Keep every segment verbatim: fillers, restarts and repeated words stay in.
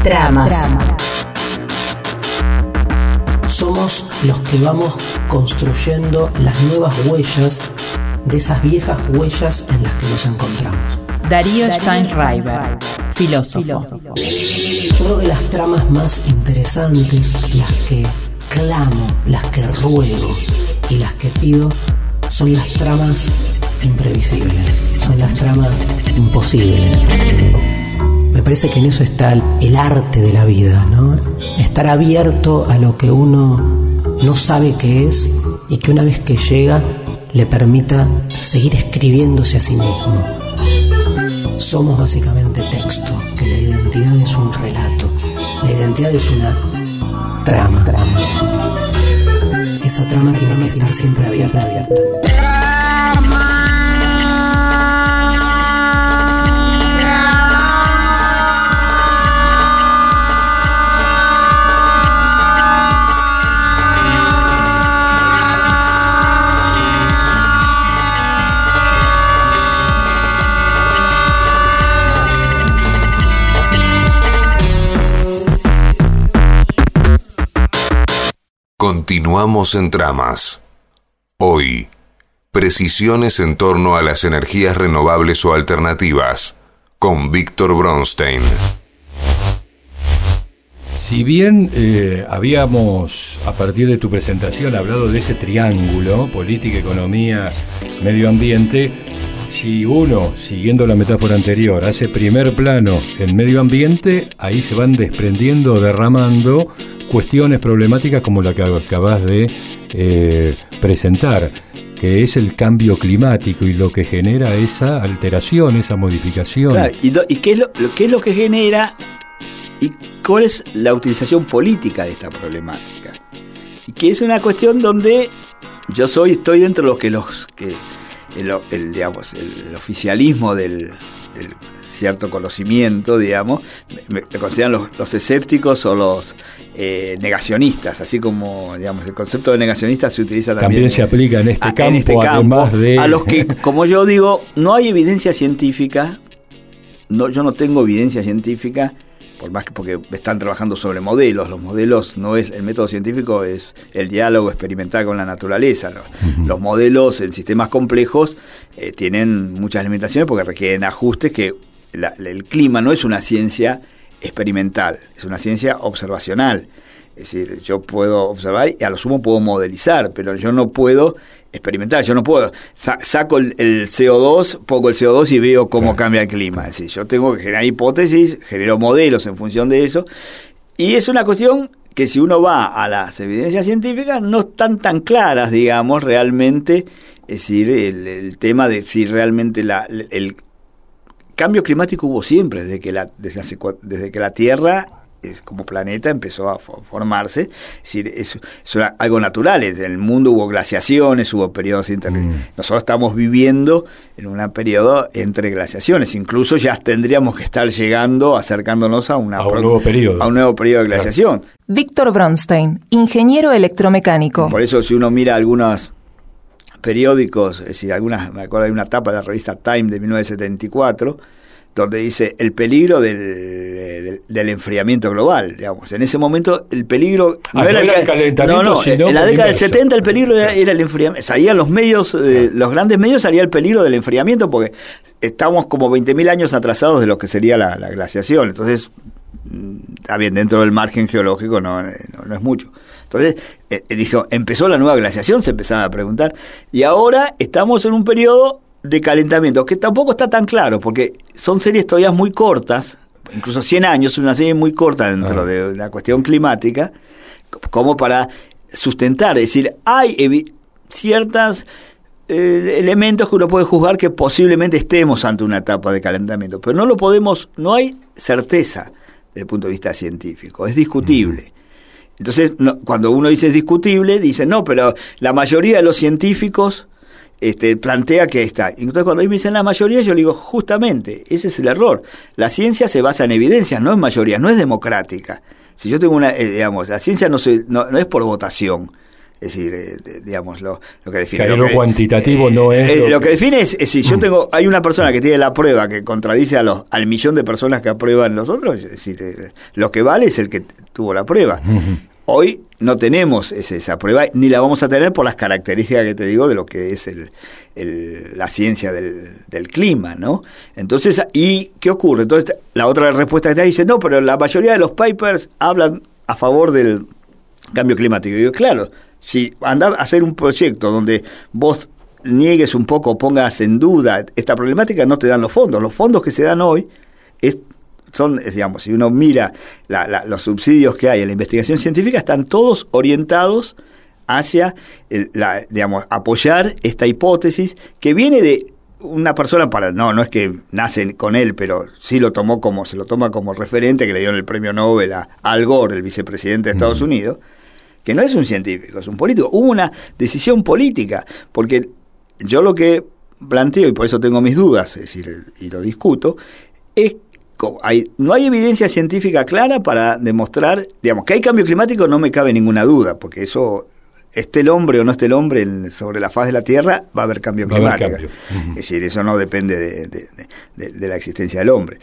Tramas. Somos los que vamos construyendo las nuevas huellas de esas viejas huellas en las que nos encontramos. Darío Steinreiber, filósofo. Yo creo que las tramas más interesantes, las que clamo, las que ruego y las que pido, son las tramas imprevisibles, son las tramas imposibles. Me parece que en eso está el, el arte de la vida, ¿no? Estar abierto a lo que uno no sabe qué es y que una vez que llega le permita seguir escribiéndose a sí mismo. Somos básicamente texto, que la identidad es un relato, la identidad es una trama. Esa trama tiene que estar siempre abierta. Continuamos en Tramas. Hoy, precisiones en torno a las energías renovables o alternativas, con Víctor Bronstein. Si bien eh, habíamos, a partir de tu presentación, hablado de ese triángulo, política, economía, medio ambiente, si uno, siguiendo la metáfora anterior, hace primer plano en medio ambiente, ahí se van desprendiendo, derramando cuestiones problemáticas como la que acabas de eh, presentar, que es el cambio climático y lo que genera esa alteración, esa modificación. Claro, ¿y, do, y qué, es lo, lo, qué es lo que genera y cuál es la utilización política de esta problemática? Y que es una cuestión donde yo soy estoy dentro de los que los que el, el digamos el, el oficialismo del, del cierto conocimiento, digamos, me, me consideran los, los escépticos o los eh, negacionistas, así como, digamos, el concepto de negacionista se utiliza también. También se aplica en este, a, campo, en este campo, además de... a los que, como yo digo, no hay evidencia científica, no, yo no tengo evidencia científica, por más que porque están trabajando sobre modelos, los modelos no es, el método científico es el diálogo experimental con la naturaleza, los, uh-huh. los modelos en sistemas complejos eh, tienen muchas limitaciones porque requieren ajustes que La, el clima no es una ciencia experimental, es una ciencia observacional. Es decir, yo puedo observar y a lo sumo puedo modelizar, pero yo no puedo experimentar, yo no puedo. Sa- saco el, el C O dos, pongo el C O dos y veo cómo cambia el clima. Es decir, yo tengo que generar hipótesis, genero modelos en función de eso. Y es una cuestión que si uno va a las evidencias científicas no están tan claras, digamos, realmente. Es decir, el, el tema de si realmente la, el, el cambio climático hubo siempre, desde que la, desde, hace, desde que la Tierra es, como planeta empezó a formarse. Es decir, es, es algo natural. En el mundo hubo glaciaciones, hubo periodos inter... Mm. Nosotros estamos viviendo en un periodo entre glaciaciones. Incluso ya tendríamos que estar llegando, acercándonos a, una a, un, pro... nuevo periodo. a un nuevo periodo de glaciación. Claro. Víctor Bronstein, ingeniero electromecánico. Por eso, si uno mira algunos periódicos, es decir, algunas, me acuerdo de una tapa de la revista Time de mil novecientos setenta y cuatro, donde dice el peligro del, del, del enfriamiento global, digamos. En ese momento el peligro ah, no era, no el, el calentamiento, no, no, sino en la década inverso. del setenta el peligro era, era el enfriamiento. Salían los medios, eh, los grandes medios, salía el peligro del enfriamiento porque estamos como veinte mil años atrasados de lo que sería la, la glaciación. Entonces, está bien, dentro del margen geológico no, no, no es mucho. Entonces, eh, dijo, empezó la nueva glaciación, se empezaba a preguntar, y ahora estamos en un periodo de calentamiento, que tampoco está tan claro, porque son series todavía muy cortas, incluso cien años, una serie muy corta dentro ah. de la cuestión climática, como para sustentar, es decir, hay evi- ciertos eh, elementos que uno puede juzgar que posiblemente estemos ante una etapa de calentamiento, pero no lo podemos, no hay certeza desde el punto de vista científico, es discutible. Mm. Entonces, no, cuando uno dice es discutible, dice, no, pero la mayoría de los científicos este, plantea que está. Entonces, cuando me dicen la mayoría, yo le digo, justamente, ese es el error. La ciencia se basa en evidencias, no en mayoría, no es democrática. Si yo tengo una, eh, digamos, la ciencia no, se, no, no es por votación. Es Es decir, eh, de, digamos, lo, lo que define. Que lo lo que, cuantitativo eh, no es. Eh, lo, lo que, que define es, es si yo tengo, hay una persona que tiene la prueba que contradice a los, al millón de personas que aprueban los otros, es decir, eh, lo que vale es el que tuvo la prueba. Uh-huh. Hoy no tenemos ese, esa prueba, ni la vamos a tener por las características que te digo de lo que es el, el, la ciencia del, del clima, ¿no? Entonces, ¿y qué ocurre? Entonces, la otra respuesta que te dice, no, pero la mayoría de los papers hablan a favor del cambio climático. Y digo, claro, si andás a hacer un proyecto donde vos niegues un poco, pongas en duda esta problemática, no te dan los fondos. Los fondos que se dan hoy es, son, digamos, si uno mira la, la, los subsidios que hay en la investigación científica, están todos orientados hacia, el, la, digamos, apoyar esta hipótesis que viene de una persona, para no no es que nace con él, pero sí lo tomó como, se lo toma como referente, que le dieron el premio Nobel a Al Gore, el vicepresidente de Estados mm. Unidos, que no es un científico, es un político. Hubo una decisión política, porque yo lo que planteo, y por eso tengo mis dudas, es decir, y lo discuto, es hay, no hay evidencia científica clara para demostrar, digamos, que hay cambio climático, no me cabe ninguna duda, porque eso, esté el hombre o no esté el hombre en, sobre la faz de la Tierra, va a haber cambio va climático. Haber cambio. Uh-huh. Es decir, eso no depende de, de, de, de la existencia del hombre.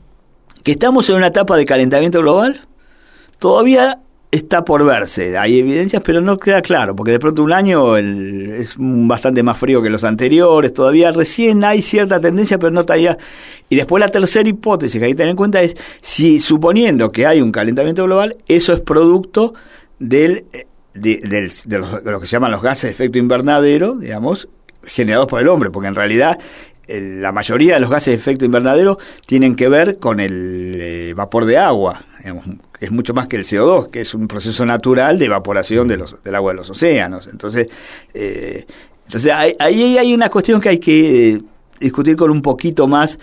Que estamos en una etapa de calentamiento global, todavía está por verse, hay evidencias, pero no queda claro, porque de pronto un año el, es bastante más frío que los anteriores, todavía recién hay cierta tendencia, pero no todavía. Y después la tercera hipótesis que hay que tener en cuenta es, si suponiendo que hay un calentamiento global, eso es producto del, de, del, de, los, de lo que se llaman los gases de efecto invernadero, digamos, generados por el hombre, porque en realidad el, la mayoría de los gases de efecto invernadero tienen que ver con el eh, vapor de agua, digamos, es mucho más que el C O dos, que es un proceso natural de evaporación de los, del agua de los océanos. Entonces, eh, entonces ahí hay, hay una cuestión que hay que eh, discutir con un poquito más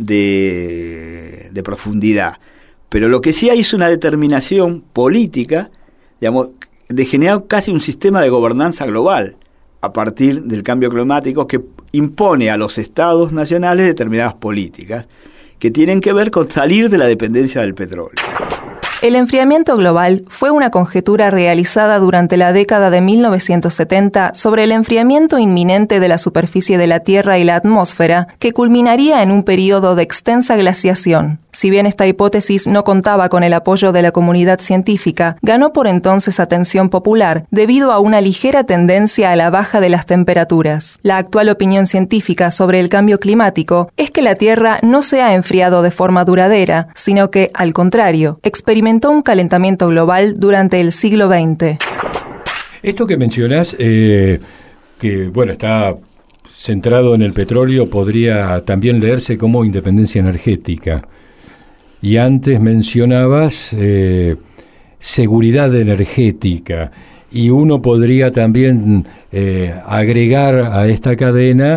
de, de profundidad. Pero lo que sí hay es una determinación política, digamos, de generar casi un sistema de gobernanza global a partir del cambio climático que impone a los estados nacionales determinadas políticas que tienen que ver con salir de la dependencia del petróleo. El enfriamiento global fue una conjetura realizada durante la década de mil novecientos setenta sobre el enfriamiento inminente de la superficie de la Tierra y la atmósfera, que culminaría en un período de extensa glaciación. Si bien esta hipótesis no contaba con el apoyo de la comunidad científica, ganó por entonces atención popular debido a una ligera tendencia a la baja de las temperaturas. La actual opinión científica sobre el cambio climático es que la Tierra no se ha enfriado de forma duradera, sino que, al contrario, experimentó un calentamiento global durante el siglo veinte. Esto que mencionás, eh, que bueno, está centrado en el petróleo, podría también leerse como independencia energética. Y antes mencionabas eh, seguridad energética, y uno podría también eh, agregar a esta cadena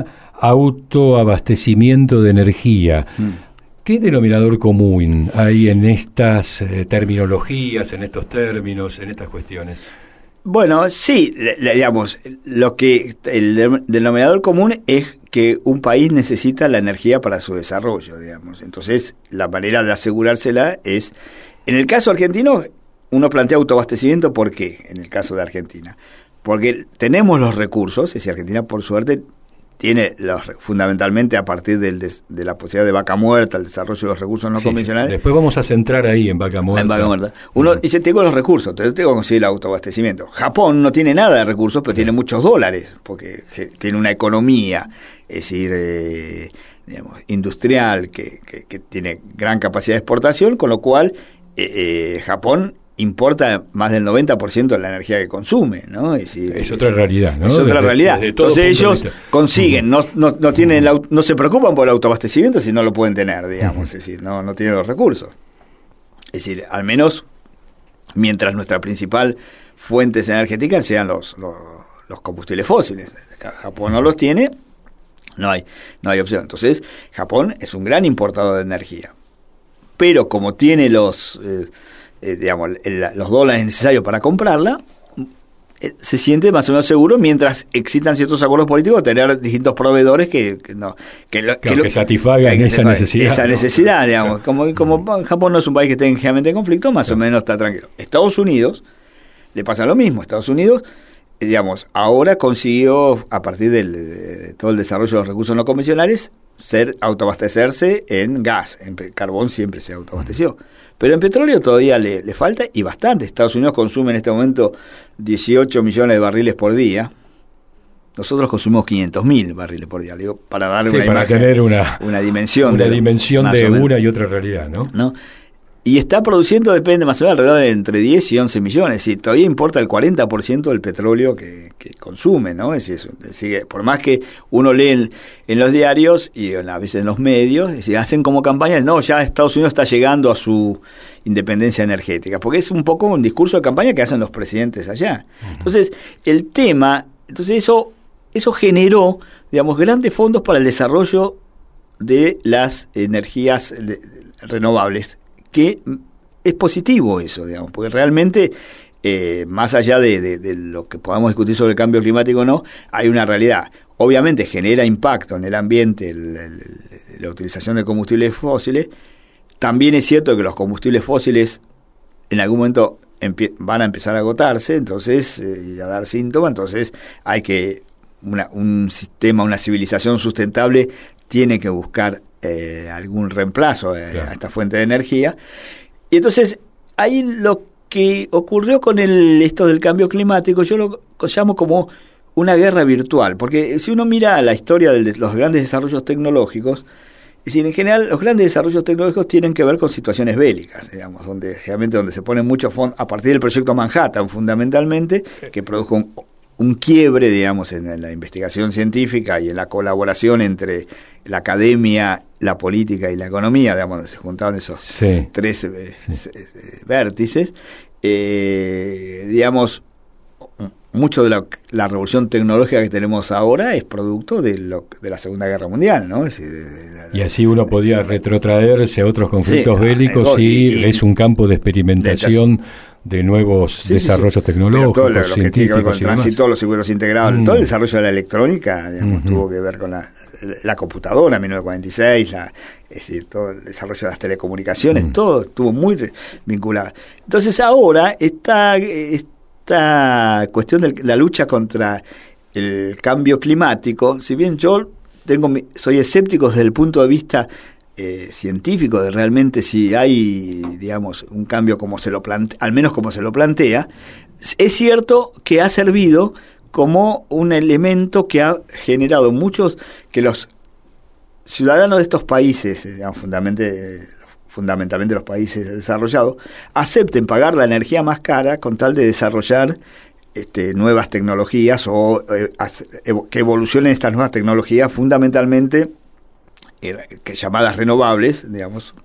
autoabastecimiento de energía. Mm. ¿Qué denominador común hay en estas eh, terminologías, en estos términos, en estas cuestiones? Bueno, sí, le, le, digamos, lo que el denominador común es que un país necesita la energía para su desarrollo, digamos. Entonces, la manera de asegurársela es, en el caso argentino, uno plantea autoabastecimiento, ¿por qué? En el caso de Argentina, porque tenemos los recursos, es decir, Argentina por suerte tiene los, fundamentalmente a partir del des, de la posibilidad de vaca muerta, el desarrollo de los recursos no sí, convencionales. Después vamos a centrar ahí en vaca muerta. En vaca muerta. Uno uh-huh. dice, tengo los recursos, entonces tengo que conseguir el autoabastecimiento. Japón no tiene nada de recursos, pero sí. tiene muchos dólares, porque tiene una economía, es decir, eh, digamos, industrial, que, que, que tiene gran capacidad de exportación, con lo cual eh, eh, Japón importa más del noventa por ciento de la energía que consume, ¿no? Es decir, es otra realidad, ¿no? Es otra desde, realidad. Desde Entonces ellos consiguen, uh-huh. no, no, no tienen uh-huh. no se preocupan por el autoabastecimiento si no lo pueden tener, digamos, uh-huh. es decir, no, no tienen los recursos. Es decir, al menos mientras nuestra principal fuentes energéticas sean los, los, los combustibles fósiles. Japón no los tiene, no hay, no hay opción. Entonces, Japón es un gran importador de energía. Pero como tiene los eh, Eh, digamos, el, los dólares necesarios para comprarla, eh, se siente más o menos seguro mientras existan ciertos acuerdos políticos de tener distintos proveedores que, que no que, lo, que, que, lo, que satisfagan esa necesidad. Esa ¿no? necesidad, digamos. Como, como Japón no es un país que esté generalmente en conflicto, más o menos está tranquilo. Estados Unidos le pasa lo mismo. Estados Unidos digamos, ahora consiguió, a partir del, de todo el desarrollo de los recursos no convencionales, ser autoabastecerse en gas. En carbón siempre se autoabasteció. Pero en petróleo todavía le, le falta, y bastante. Estados Unidos consume en este momento dieciocho millones de barriles por día. Nosotros consumimos quinientos mil barriles por día, digo, para darle sí, una para imagen, tener una, una dimensión, una de, dimensión de una y otra realidad, ¿no? ¿no? Y está produciendo, depende más o menos, alrededor de entre diez y once millones. Y todavía importa el cuarenta por ciento del petróleo que, que consume, ¿no? Es decir, es decir, por más que uno lee en, en los diarios y a veces en los medios, es decir, hacen como campañas, no, ya Estados Unidos está llegando a su independencia energética, porque es un poco un discurso de campaña que hacen los presidentes allá. Entonces, el tema, entonces eso, eso generó, digamos, grandes fondos para el desarrollo de las energías de, de, renovables, que es positivo eso, digamos, porque realmente, eh, más allá de, de, de lo que podamos discutir sobre el cambio climático o no, hay una realidad. Obviamente genera impacto en el ambiente el, el, la utilización de combustibles fósiles. También es cierto que los combustibles fósiles en algún momento empie- van a empezar a agotarse, entonces, eh, y a dar síntomas, entonces hay que, una, un sistema, una civilización sustentable tiene que buscar eh, algún reemplazo eh, claro. a esta fuente de energía. Y entonces, ahí lo que ocurrió con el esto del cambio climático, yo lo llamo como una guerra virtual, porque si uno mira la historia de los grandes desarrollos tecnológicos, es decir, en general los grandes desarrollos tecnológicos tienen que ver con situaciones bélicas, digamos, donde generalmente donde se ponen muchos fondos, a partir del proyecto Manhattan fundamentalmente, que produjo un, un quiebre, digamos, en la investigación científica y en la colaboración entre la academia, la política y la economía, digamos, donde se juntaron esos sí. tres eh, sí. vértices, eh, digamos, mucho de la, la revolución tecnológica que tenemos ahora es producto de, lo, de la Segunda Guerra Mundial, ¿no? Es decir, de, de, de, y así uno podía retrotraerse a otros conflictos sí, bélicos y, y, y es un campo de experimentación de, de nuevos sí, desarrollos sí, sí. tecnológicos, todo lo, lo que tiene que ver con el tránsito, los circuitos integrados, mm. todo el desarrollo de la electrónica, digamos, uh-huh. tuvo que ver con la, la computadora en mil novecientos cuarenta y seis, la, es decir, todo el desarrollo de las telecomunicaciones, uh-huh. todo estuvo muy vinculado. Entonces ahora está... está esta cuestión de la lucha contra el cambio climático, si bien yo tengo soy escéptico desde el punto de vista eh, científico de realmente si hay, digamos, un cambio como se lo plantea, al menos como se lo plantea, es cierto que ha servido como un elemento que ha generado muchos, que los ciudadanos de estos países, digamos, fundamentalmente fundamentalmente los países desarrollados, acepten pagar la energía más cara con tal de desarrollar este, nuevas tecnologías o eh, que evolucionen estas nuevas tecnologías, fundamentalmente eh, que llamadas renovables, digamos,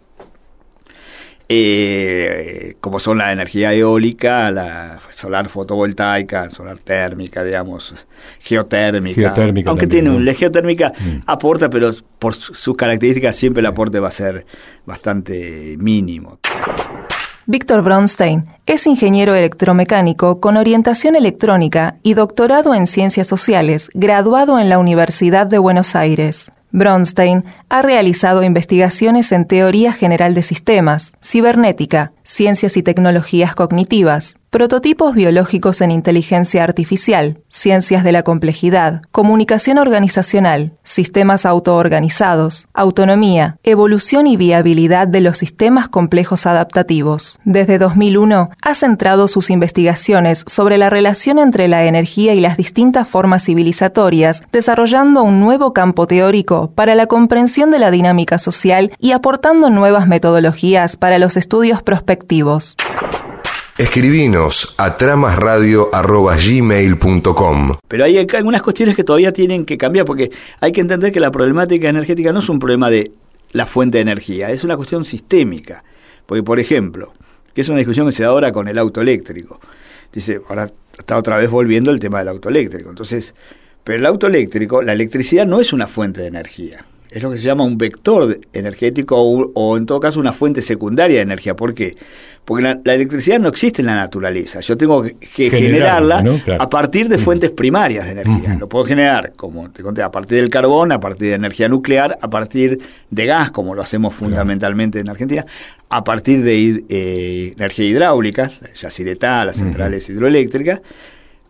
eh, como son la energía eólica, la solar fotovoltaica, solar térmica, digamos, geotérmica, geotérmica aunque también, tiene ¿no? La geotérmica mm. aporta, pero por sus características siempre el aporte va a ser bastante mínimo. Víctor Bronstein es ingeniero electromecánico con orientación electrónica y doctorado en ciencias sociales, graduado en la Universidad de Buenos Aires. Bronstein ha realizado investigaciones en teoría general de sistemas, cibernética, ciencias y tecnologías cognitivas, prototipos biológicos en inteligencia artificial, ciencias de la complejidad, comunicación organizacional, sistemas autoorganizados, autonomía, evolución y viabilidad de los sistemas complejos adaptativos. Desde dos mil uno ha centrado sus investigaciones sobre la relación entre la energía y las distintas formas civilizatorias, desarrollando un nuevo campo teórico para la comprensión de la dinámica social y aportando nuevas metodologías para los estudios prospectivos. Escribinos a tramasradio arroba gmail punto com. Pero hay algunas cuestiones que todavía tienen que cambiar, porque hay que entender que la problemática energética no es un problema de la fuente de energía, es una cuestión sistémica. Porque, por ejemplo, que es una discusión que se da ahora con el auto eléctrico. Dice, ahora está otra vez volviendo el tema del auto eléctrico. Entonces, pero el auto eléctrico, la electricidad no es una fuente de energía. Es lo que se llama un vector energético o, o en todo caso una fuente secundaria de energía. ¿Por qué? Porque la, la electricidad no existe en la naturaleza. Yo tengo que, que generarla, ¿no? Claro. A partir de fuentes primarias de energía. Uh-huh. Lo puedo generar, como te conté, a partir del carbón, a partir de energía nuclear, a partir de gas, como lo hacemos fundamentalmente claro. en Argentina, a partir de eh, energía hidráulica, la yacyretá, las centrales uh-huh. hidroeléctricas,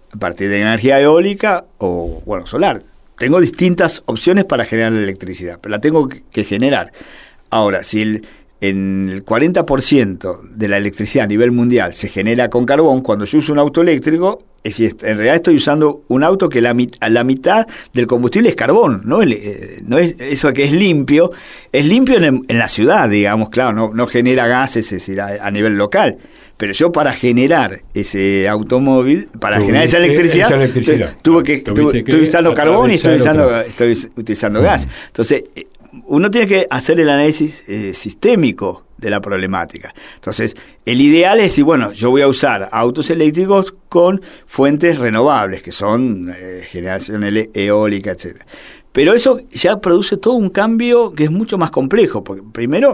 a partir de energía eólica o, bueno, solar. Tengo distintas opciones para generar la electricidad, pero la tengo que, que generar. Ahora, si el, en el cuarenta por ciento de la electricidad a nivel mundial se genera con carbón, cuando yo uso un auto eléctrico, es decir, en realidad estoy usando un auto que la, la mitad del combustible es carbón, ¿no? El, eh, no es eso que es limpio, es limpio en, el, en la ciudad, digamos, claro, no, no genera gases, es decir, a, a nivel local. Pero yo para generar ese automóvil, para Tuviste generar esa electricidad, esa electricidad. tuve que, tuve, que estoy usando carbón y estoy usando, otra. estoy utilizando gas. Entonces, uno tiene que hacer el análisis eh, sistémico de la problemática. Entonces, el ideal es decir, bueno, yo voy a usar autos eléctricos con fuentes renovables, que son eh, generación eólica, etcétera. Pero eso ya produce todo un cambio que es mucho más complejo, porque primero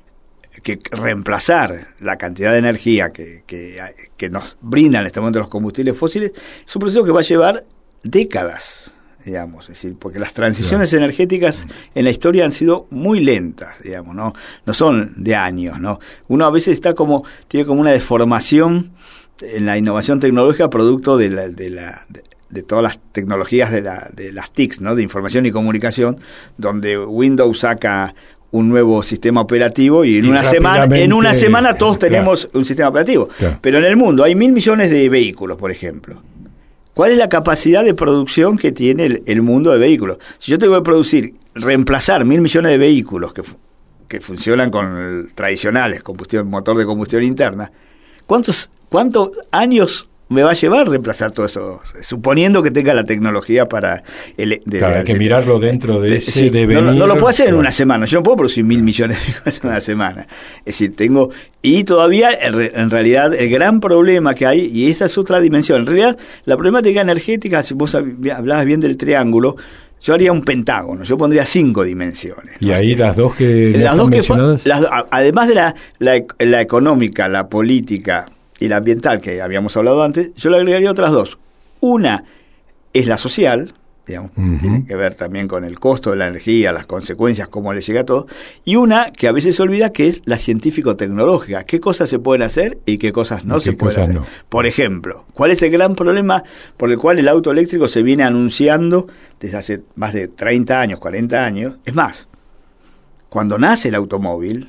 que reemplazar la cantidad de energía que, que, que nos brindan en este momento los combustibles fósiles es un proceso que va a llevar décadas, digamos, es decir, porque las transiciones sí. energéticas en la historia han sido muy lentas, digamos, no, no son de años, ¿no? Uno a veces está como, tiene como una deformación en la innovación tecnológica producto de la, de la de, de todas las tecnologías de, la, de las T I Cs, ¿no? De información y comunicación, donde Windows saca un nuevo sistema operativo y en y una semana en una semana todos claro. tenemos un sistema operativo. Claro. Pero en el mundo hay mil millones de vehículos, por ejemplo. ¿Cuál es la capacidad de producción que tiene el, el mundo de vehículos? Si yo tengo que producir, reemplazar mil millones de vehículos que, que funcionan con el, tradicionales, combustión, motor de combustión interna, ¿cuántos, cuántos años me va a llevar reemplazar todo eso, suponiendo que tenga la tecnología para... El, de, claro, de, hay que mirarlo dentro de ese sí, devenir. No, no lo puedo hacer en una semana, yo no puedo producir mil millones de cosas en una semana. Es decir, tengo... Y todavía, en realidad, el gran problema que hay, y esa es otra dimensión, en realidad, la problemática energética, si vos hablabas bien del triángulo, yo haría un pentágono, yo pondría cinco dimensiones. ¿No? Y ahí las dos que... Las dos que las, además de la, la, la económica, la política y la ambiental que habíamos hablado antes, yo le agregaría otras dos. Una es la social, digamos, uh-huh. tiene que ver también con el costo de la energía, las consecuencias, cómo le llega a todo, y una que a veces se olvida, que es la científico-tecnológica, qué cosas se pueden hacer y qué cosas no se pueden hacer. No. Por ejemplo, ¿cuál es el gran problema por el cual el auto eléctrico se viene anunciando desde hace más de treinta años, cuarenta años? Es más, cuando nace el automóvil,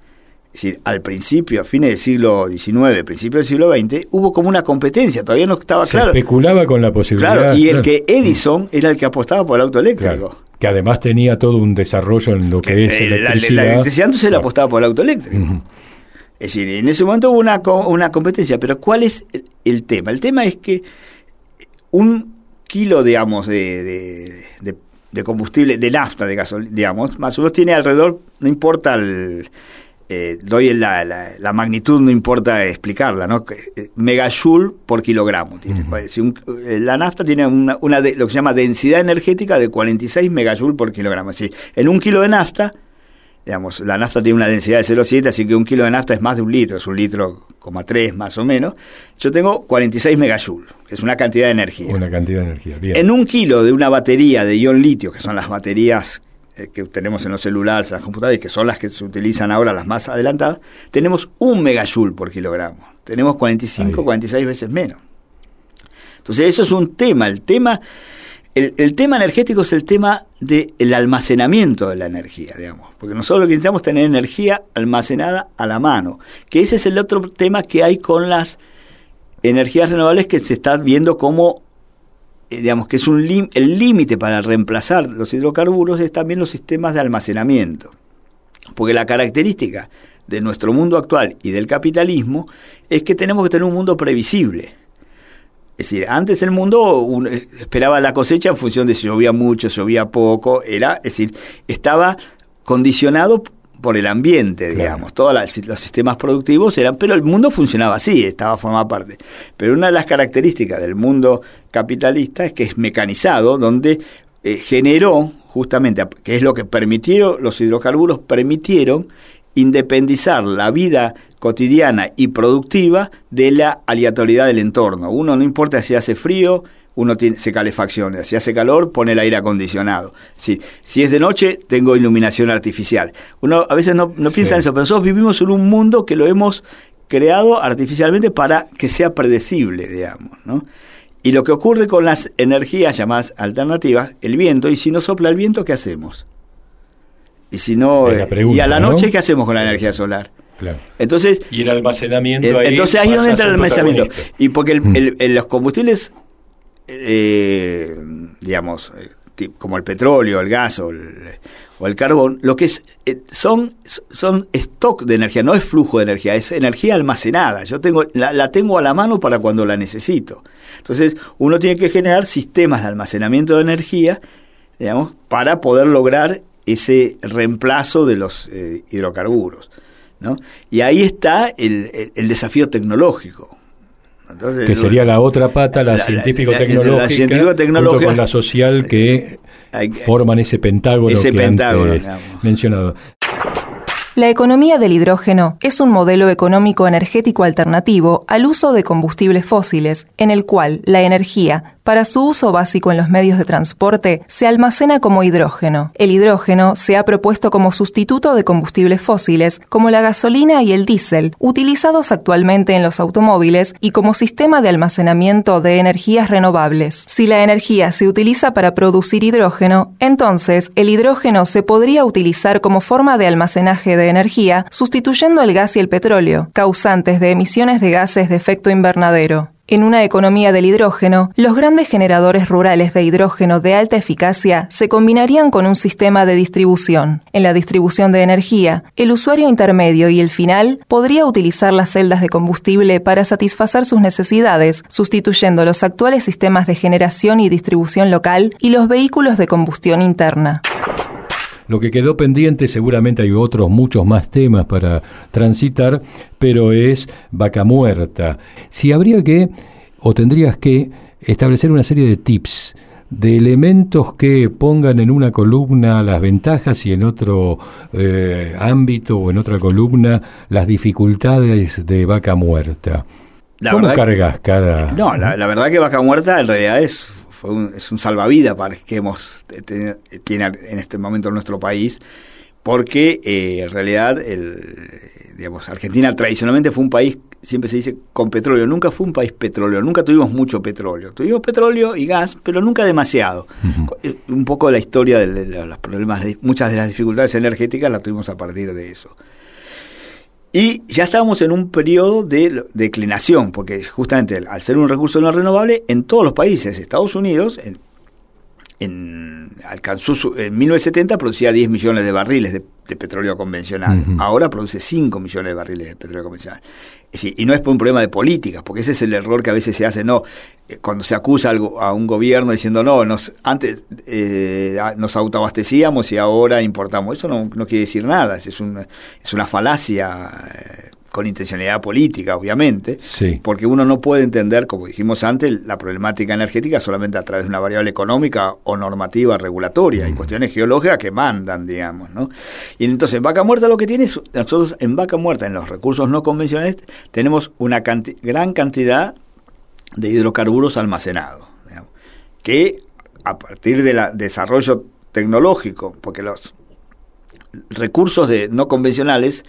es decir, al principio, a fines del siglo diecinueve, principios del siglo veinte, hubo como una competencia, todavía no estaba se claro. Se especulaba con la posibilidad. Claro, y el que Edison era el que apostaba por el auto eléctrico. Claro, que además tenía todo un desarrollo en lo que, que es eh, electricidad. La, la electricidad entonces claro. él apostaba por el auto eléctrico. Uh-huh. Es decir, en ese momento hubo una, una competencia, pero ¿cuál es el, el tema? El tema es que un kilo, digamos, de, de, de, de combustible, de nafta, de gasolina, digamos, más o menos tiene alrededor, no importa el... Eh, doy la, la, la magnitud, no importa explicarla, ¿no? Megajoule por kilogramo tiene. Uh-huh. Si un, la nafta tiene una, una de, lo que se llama densidad energética de cuarenta y seis megajoule por kilogramo. Es decir, en un kilo de nafta, digamos, la nafta tiene una densidad de cero coma siete, así que un kilo de nafta es más de un litro, es un litro, coma tres más o menos. Yo tengo cuarenta y seis megajoule, que es una cantidad de energía. Una cantidad de energía, bien. En un kilo de una batería de ion litio, que son las baterías que tenemos en los celulares, en las computadoras, y que son las que se utilizan ahora, las más adelantadas, tenemos un megajoule por kilogramo. Tenemos cuarenta y cinco, ahí. cuarenta y seis veces menos. Entonces eso es un tema. El tema, el, el tema energético es el tema del almacenamiento de la energía, digamos. Porque nosotros lo que necesitamos es tener energía almacenada a la mano. Que ese es el otro tema que hay con las energías renovables, que se está viendo como digamos que es un lim- el límite para reemplazar los hidrocarburos es también los sistemas de almacenamiento, porque la característica de nuestro mundo actual y del capitalismo es que tenemos que tener un mundo previsible. Es decir, antes el mundo un, esperaba la cosecha en función de si llovía mucho, si llovía poco, era, es decir, estaba condicionado por el ambiente, digamos, claro. Todos la, los sistemas productivos eran, pero el mundo funcionaba así, estaba formada parte. Pero una de las características del mundo capitalista es que es mecanizado, donde eh, generó justamente, que es lo que permitieron, los hidrocarburos permitieron independizar la vida cotidiana y productiva de la aleatoriedad del entorno. Uno no importa si hace frío, uno tiene, se calefacciona, si hace calor, pone el aire acondicionado. Si, si es de noche, tengo iluminación artificial. Uno a veces no, no piensa sí. en eso, pero nosotros vivimos en un mundo que lo hemos creado artificialmente para que sea predecible, digamos, ¿no? Y lo que ocurre con las energías llamadas alternativas, el viento, y si no sopla el viento, ¿qué hacemos? Y si no, pregunta, y a la noche, ¿no? ¿Qué hacemos con la energía solar? Claro. Entonces, y el almacenamiento eh, ahí entonces ahí es donde entra el almacenamiento. Y porque el, mm. el, el, los combustibles, eh, digamos, eh, como el petróleo, el gas o el, o el carbón, lo que es eh, son son stock de energía, no es flujo de energía, es energía almacenada. Yo tengo la, la tengo a la mano para cuando la necesito. Entonces, uno tiene que generar sistemas de almacenamiento de energía, digamos, para poder lograr ese reemplazo de los eh, hidrocarburos, ¿no? Y ahí está el, el, el desafío tecnológico. Entonces, que sería la otra pata, la, la científico-tecnológica, la, la científico-tecnológica, junto con la social que hay, forman ese pentágono ese que pentágono, antes digamos. mencionado. La economía del hidrógeno es un modelo económico energético alternativo al uso de combustibles fósiles, en el cual la energía, para su uso básico en los medios de transporte, se almacena como hidrógeno. El hidrógeno se ha propuesto como sustituto de combustibles fósiles, como la gasolina y el diésel, utilizados actualmente en los automóviles, y como sistema de almacenamiento de energías renovables. Si la energía se utiliza para producir hidrógeno, entonces el hidrógeno se podría utilizar como forma de almacenaje de de energía, sustituyendo el gas y el petróleo, causantes de emisiones de gases de efecto invernadero. En una economía del hidrógeno, los grandes generadores rurales de hidrógeno de alta eficacia se combinarían con un sistema de distribución. En la distribución de energía, el usuario intermedio y el final podría utilizar las celdas de combustible para satisfacer sus necesidades, sustituyendo los actuales sistemas de generación y distribución local y los vehículos de combustión interna. Lo que quedó pendiente, seguramente hay otros muchos más temas para transitar, pero es Vaca Muerta. Si habría que, o tendrías que, establecer una serie de tips, de elementos que pongan en una columna las ventajas y en otro eh, ámbito o en otra columna las dificultades de Vaca Muerta. La ¿Cómo cargas cada...? No, la, la verdad que Vaca Muerta en realidad es... Un, es un salvavidas para que hemos tiene en este momento en nuestro país, porque eh, en realidad el, digamos, Argentina tradicionalmente fue un país, siempre se dice, con petróleo. Nunca fue un país petróleo, nunca tuvimos mucho petróleo. Tuvimos petróleo y gas, pero nunca demasiado. Uh-huh. Un poco la historia de, de los problemas, de, muchas de las dificultades energéticas las tuvimos a partir de eso. Y ya estábamos en un periodo de declinación, porque justamente al ser un recurso no renovable, en todos los países, Estados Unidos, en, en, alcanzó su, en mil novecientos setenta producía diez millones de barriles de, de petróleo convencional, uh-huh. Ahora produce cinco millones de barriles de petróleo convencional. Es decir, y no es por un problema de políticas, porque ese es el error que a veces se hace, no, cuando se acusa algo, a un gobierno diciendo, no, nos, antes eh, nos autoabastecíamos y ahora importamos. Eso no, no quiere decir nada, es una, es una falacia eh, con intencionalidad política, obviamente, sí. Porque uno no puede entender, como dijimos antes, la problemática energética solamente a través de una variable económica o normativa regulatoria, mm. y cuestiones geológicas que mandan, digamos, ¿no? Y entonces, Vaca Muerta lo que tiene es, nosotros en Vaca Muerta, en los recursos no convencionales, tenemos una canti- gran cantidad de hidrocarburos almacenados, digamos, que a partir del desarrollo tecnológico, porque los recursos de no convencionales,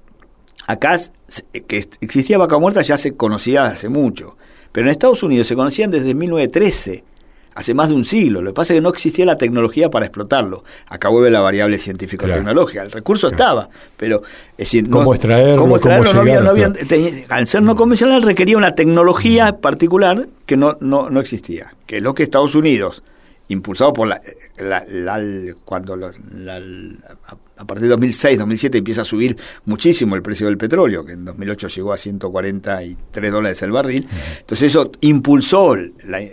acá que existía Vaca Muerta ya se conocía hace mucho, pero en Estados Unidos se conocían desde mil novecientos trece, hace más de un siglo. Lo que pasa es que no existía la tecnología para explotarlo. Acá vuelve la variable científico-tecnológica. Claro. El recurso claro. estaba, pero es decir, ¿cómo no, extraerlo? ¿Cómo extraerlo? ¿Cómo no llegar, había, no había, te, al ser no convencional requería una tecnología particular que no, no, no existía, que es lo que Estados Unidos, impulsado por la, la, la cuando la, la, a partir de dos mil seis, dos mil siete empieza a subir muchísimo el precio del petróleo, que en dos mil ocho llegó a ciento cuarenta y tres dólares el barril. Entonces eso impulsó la, la,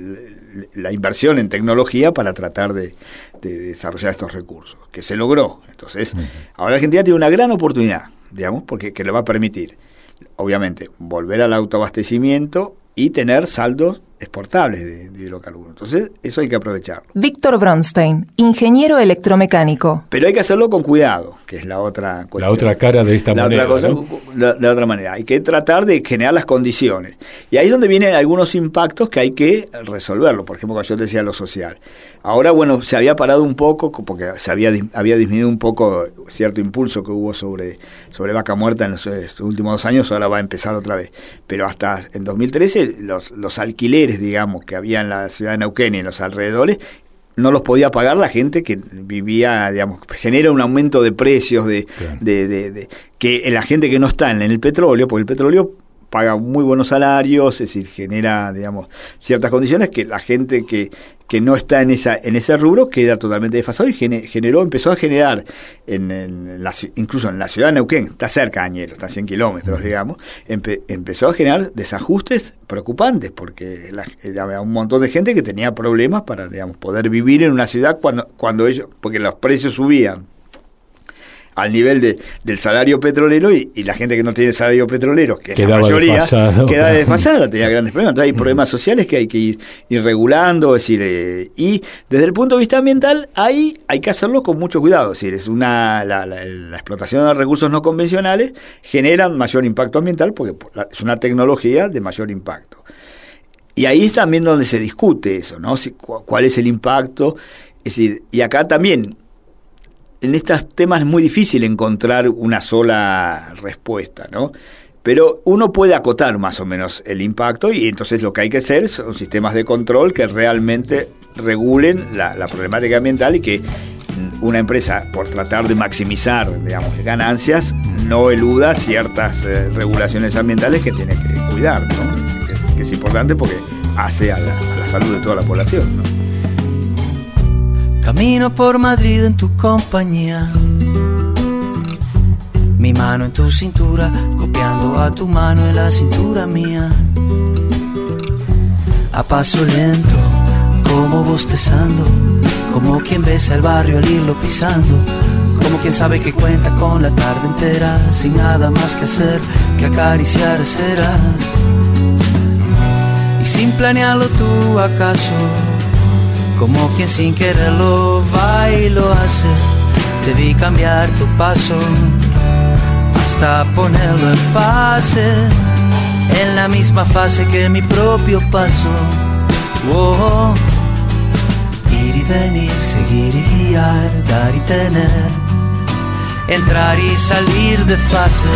la inversión en tecnología para tratar de, de desarrollar estos recursos, que se logró. Entonces, uh-huh. Ahora Argentina tiene una gran oportunidad, digamos, porque que le va a permitir, obviamente, volver al autoabastecimiento y tener saldos exportables de, de hidrocarburos. Entonces, eso hay que aprovecharlo. Víctor Bronstein, ingeniero electromecánico. Pero hay que hacerlo con cuidado, que es la otra cuestión. La otra cara de esta la manera, otra cosa, ¿no? la, la otra manera. Hay que tratar de generar las condiciones. Y ahí es donde vienen algunos impactos que hay que resolverlo. Por ejemplo, cuando yo decía lo social. Ahora, bueno, se había parado un poco, porque se había, había disminuido un poco cierto impulso que hubo sobre, sobre Vaca Muerta en los, estos últimos dos años, ahora va a empezar otra vez. Pero hasta en dos mil trece los, los alquileres alquileres, digamos, que había en la ciudad de Neuquén y en los alrededores, no los podía pagar la gente que vivía, digamos, genera un aumento de precios de, claro. de, de, de que la gente que no está en el petróleo, porque el petróleo paga muy buenos salarios, es decir, genera, digamos, ciertas condiciones que la gente que, que no está en esa en ese rubro queda totalmente desfasado y generó, empezó a generar, en, en la, incluso en la ciudad de Neuquén, está cerca de Añelo, está a cien kilómetros, digamos, empe, empezó a generar desajustes preocupantes, porque la, había un montón de gente que tenía problemas para, digamos, poder vivir en una ciudad cuando, cuando ellos, porque los precios subían al nivel de, del salario petrolero y, y la gente que no tiene salario petrolero, que es la mayoría, desfasado, queda desfasada, tenía grandes problemas. Entonces hay problemas sociales que hay que ir, ir regulando, es decir, eh, y desde el punto de vista ambiental, ahí hay que hacerlo con mucho cuidado, es decir, es una la, la, la explotación de recursos no convencionales generan mayor impacto ambiental porque es una tecnología de mayor impacto. Y ahí es también donde se discute eso, ¿no? Si, cuál es el impacto, es decir, y acá también en estos temas es muy difícil encontrar una sola respuesta, ¿no? Pero uno puede acotar más o menos el impacto y entonces lo que hay que hacer son sistemas de control que realmente regulen la, la problemática ambiental y que una empresa, por tratar de maximizar, digamos, ganancias, no eluda ciertas eh, regulaciones ambientales que tiene que cuidar, ¿no? Es decir, que, que es importante porque hace a la, a la salud de toda la población, ¿no? Camino por Madrid en tu compañía, mi mano en tu cintura, copiando a tu mano en la cintura mía. A paso lento, como bostezando, como quien besa el barrio al irlo pisando, como quien sabe que cuenta con la tarde entera, sin nada más que hacer que acariciar ceras. Y sin planearlo tú acaso, como quien sin quererlo va y lo hace, te vi cambiar tu paso hasta ponerlo en fase, en la misma fase que mi propio paso. Oh, ir y venir, seguir y guiar, dar y tener, entrar y salir de fase.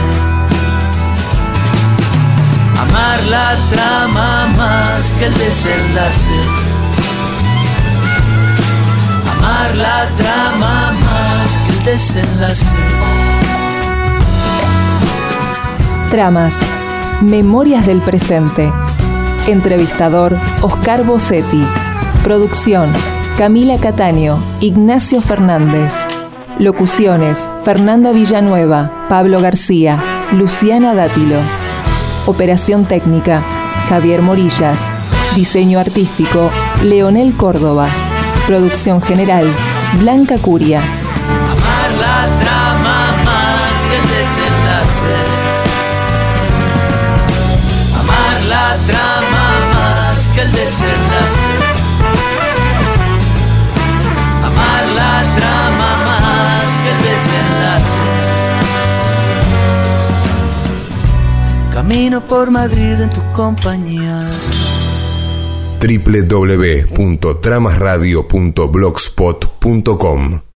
Amar la trama más que el desenlace, amar la trama más que el desenlace. Tramas, memorias del presente. Entrevistador, Oscar Bossetti. Producción, Camila Cataño, Ignacio Fernández. Locuciones, Fernanda Villanueva, Pablo García, Luciana Dátilo. Operación técnica, Javier Morillas. Diseño artístico, Leonel Córdoba. Producción general, Blanca Curia. Amar la trama más que el desenlace, amar la trama más que el desenlace, amar la trama más que el desenlace. Camino por Madrid en tu compañía. doble u doble u doble u punto tramas radio punto blogspot punto com